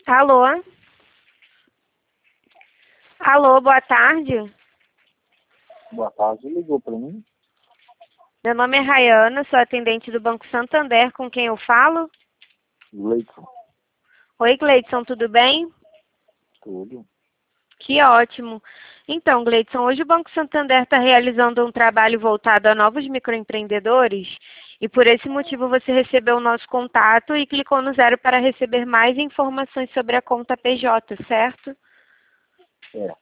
Alô? Alô, boa tarde. Boa tarde, ligou para mim? Meu nome é Rayana, sou atendente do Banco Santander, com quem eu falo? Leito, Oi, Gleidson, tudo bem? tudo. Que ótimo. Então, Gleidson, hoje o Banco Santander está realizando um trabalho voltado a novos microempreendedores e por esse motivo você recebeu o nosso contato e clicou no 0 para receber mais informações sobre a conta PJ, certo? É,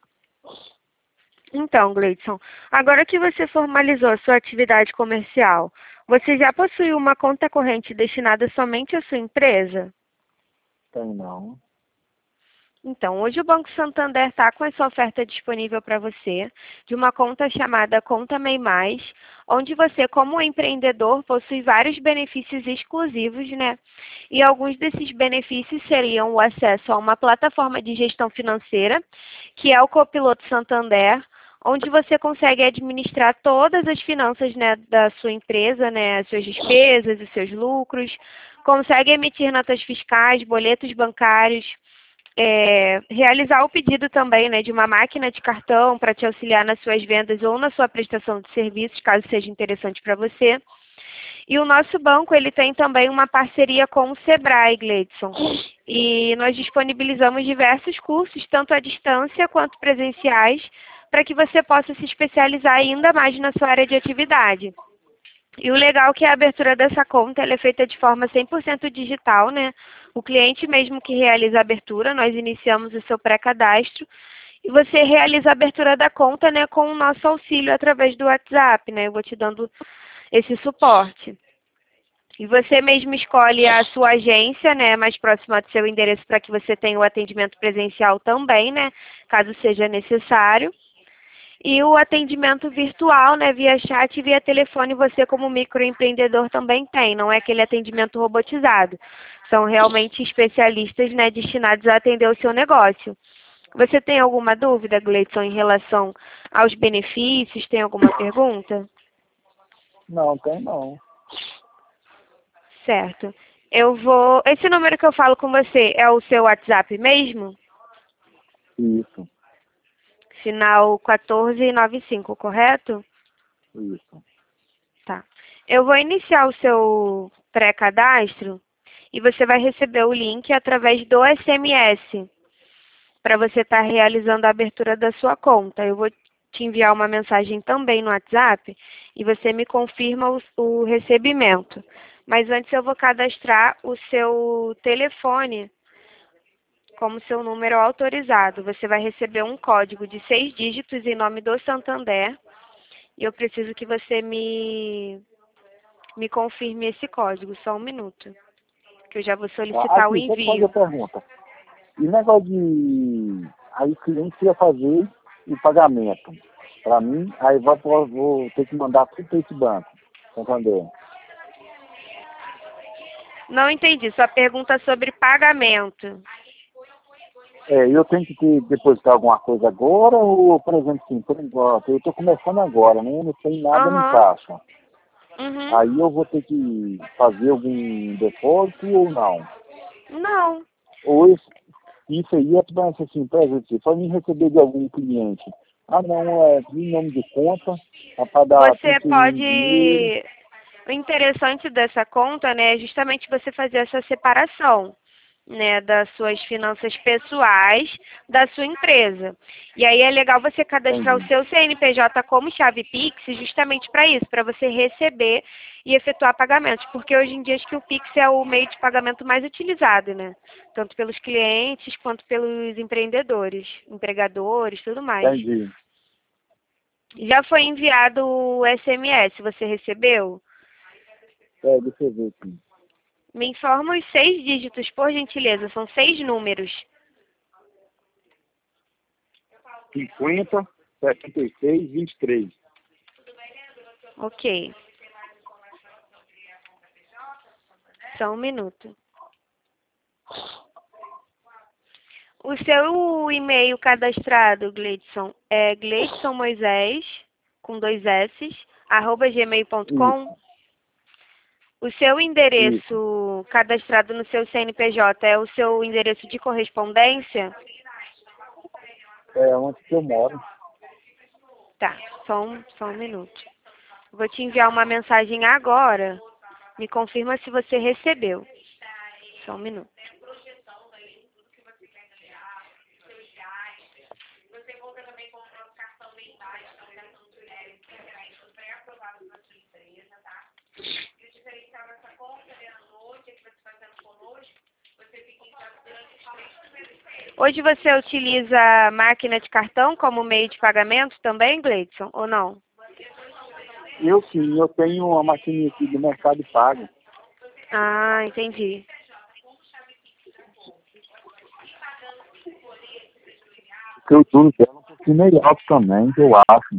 Então, Gleidson, agora que você formalizou a sua atividade comercial, você já possui uma conta corrente destinada somente à sua empresa? tem não. Então, hoje o Banco Santander está com essa oferta disponível para você, de uma conta chamada Conta MEI Mais, onde você, como empreendedor, possui vários benefícios exclusivos, né? E alguns desses benefícios seriam o acesso a uma plataforma de gestão financeira, que é o Copiloto Santander, onde você consegue administrar todas as finanças, né, da sua empresa, né, as suas despesas, os seus lucros, consegue emitir notas fiscais, boletos bancários, realizar o pedido também, né, de uma máquina de cartão para te auxiliar nas suas vendas ou na sua prestação de serviços, caso seja interessante para você. E o nosso banco, ele tem também uma parceria com o Sebrae, Gleidson. E nós disponibilizamos diversos cursos, tanto à distância quanto presenciais, para que você possa se especializar ainda mais na sua área de atividade. E o legal é que a abertura dessa conta ela é feita de forma 100% digital, né? O cliente mesmo que realiza a abertura, nós iniciamos o seu pré-cadastro e você realiza a abertura da conta, né, com o nosso auxílio através do WhatsApp, né? Eu vou te dando esse suporte. E você mesmo escolhe a sua agência, né, mais próxima do seu endereço para que você tenha o atendimento presencial também, né, caso seja necessário. E o atendimento virtual, né, via chat e via telefone, você como microempreendedor também tem, não é aquele atendimento robotizado. São realmente especialistas, né, destinados a atender o seu negócio. Você tem alguma dúvida, Gleidson, em relação aos benefícios? Tem alguma pergunta? Não, tem não. Certo. Eu vou. Esse número que eu falo com você é o seu WhatsApp mesmo? Isso, Final 1495, correto? isso. Tá. Eu vou iniciar o seu pré-cadastro e você vai receber o link através do SMS para você estar realizando a abertura da sua conta. Eu vou te enviar uma mensagem também no WhatsApp e você me confirma o recebimento. Mas antes eu vou cadastrar o seu telefone como seu número autorizado. Você vai receber um código de 6 dígitos em nome do Santander e eu preciso que você me confirme esse código, só um minuto, que eu já vou Tá, solicitar o aqui, deixa eu te fazer a envio. pergunta. E negócio de... Aí o cliente ia fazer o pagamento para mim, aí vou ter que mandar tudo para esse banco, tá entendendo? Não entendi, sua pergunta sobre pagamento. É, eu tenho que depositar alguma coisa agora ou, por exemplo, assim, por enquanto, eu estou começando agora, né? Eu não tenho nada no Aham. caixa. Uhum. Aí eu vou ter que fazer algum depósito ou não? Não. Ou isso aí é para assim, por exemplo, se for me receber de algum cliente. Ah, não, é em nome de conta, é para dar Você tanto em dinheiro. pode. O interessante dessa conta, né, é justamente você fazer essa separação, né, das suas finanças pessoais da sua empresa. E aí é legal você cadastrar o Entendi. seu CNPJ como chave Pix justamente para isso, para você receber e efetuar pagamentos, porque hoje em dia acho que o Pix é o meio de pagamento mais utilizado, né? Tanto pelos clientes quanto pelos empreendedores, empregadores, tudo mais. Entendi. Já foi enviado o SMS, você recebeu? É, deixa eu ver aqui. Me informa os 6 dígitos, por gentileza. São 6 números. 50, 76, 23. Ok. Só um minuto. O seu e-mail cadastrado, Gleidson, é gleidsonmoisés, com 2 S, @gmail.com. Isso, O seu Isso. endereço cadastrado no seu CNPJ é o seu endereço de correspondência? É onde que eu moro. Tá, só um minuto. Vou te enviar uma mensagem agora. Me confirma se você recebeu. Só um minuto. Hoje você utiliza máquina de cartão como meio de pagamento também, Gleidson, ou não? Eu sim, eu tenho uma maquininha aqui do Mercado Pago. Ah, entendi. Que eu tudo dela um pouquinho meio alto também, que eu acho.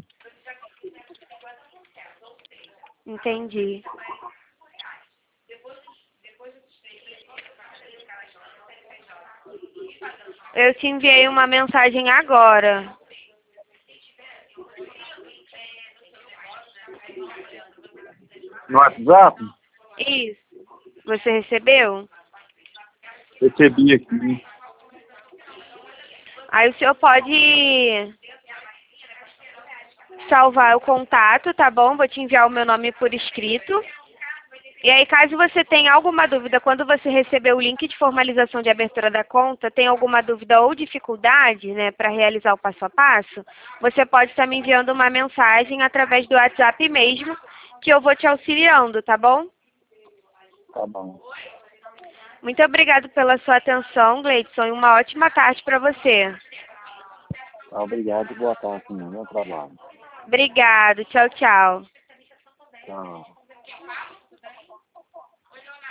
Entendi. Eu te enviei uma mensagem agora. No WhatsApp, Isso. Você recebeu? recebi aqui. Aí o senhor pode salvar o contato, tá bom? Vou te enviar o meu nome por escrito. E aí, caso você tenha alguma dúvida, quando você receber o link de formalização de abertura da conta, tem alguma dúvida ou dificuldade, né, para realizar o passo a passo, você pode estar me enviando uma mensagem através do WhatsApp mesmo, que eu vou te auxiliando, tá bom? Tá bom. Muito obrigado pela sua atenção, Gleidson, e uma ótima tarde para você. Tá, obrigado e boa tarde, meu trabalho. Obrigado. Tchau, tchau. Tchau.